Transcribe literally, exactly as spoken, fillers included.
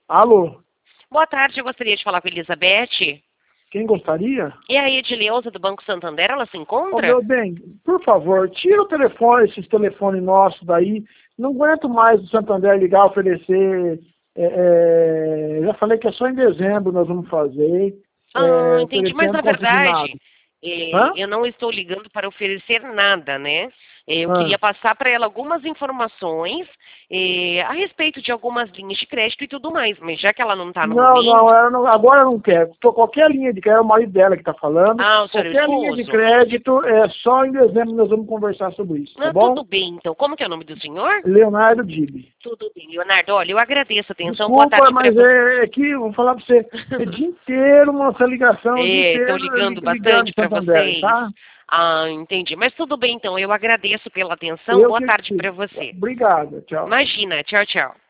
Alô? Boa tarde, eu gostaria de falar com a Elizabeth. Quem gostaria? E a Edileuza do Banco Santander, ela se Ô, encontra? meu bem, por favor, tira o telefone, esses telefones nossos daí. Não aguento mais o Santander ligar, oferecer. É, é, já falei que é só em dezembro nós vamos fazer. Ah, é, entendi. Mas, na oferecendo consignado. verdade, eh, Hã? eu não estou ligando para oferecer nada, né? Eh, Eu Hã? queria passar para ela algumas informações eh, a respeito de algumas linhas de crédito e tudo mais. Mas já que ela não está no Não, não, momento... ela não, agora eu não quero. Tô- Qualquer linha de crédito, é o marido dela que está falando. Ah, o senhor é o Qualquer linha de esposo? crédito, é só em dezembro nós vamos conversar sobre isso, tá Ah, bom? tudo bem, então. Como que é o nome do senhor? Leonardo Dibi. Tudo bem, Leonardo. Olha, eu agradeço a atenção. Boa Desculpa, tarde para mas você. é, é que, eu vou falar para você, é o dia inteiro nossa ligação, o dia É, estão inteiro li- ligando ligando bastante para Santander, vocês. tá? Ah, entendi. Mas tudo bem, então. Eu agradeço pela atenção. Eu Boa que... tarde para você. Obrigado, tchau. Imagina. Tchau, tchau.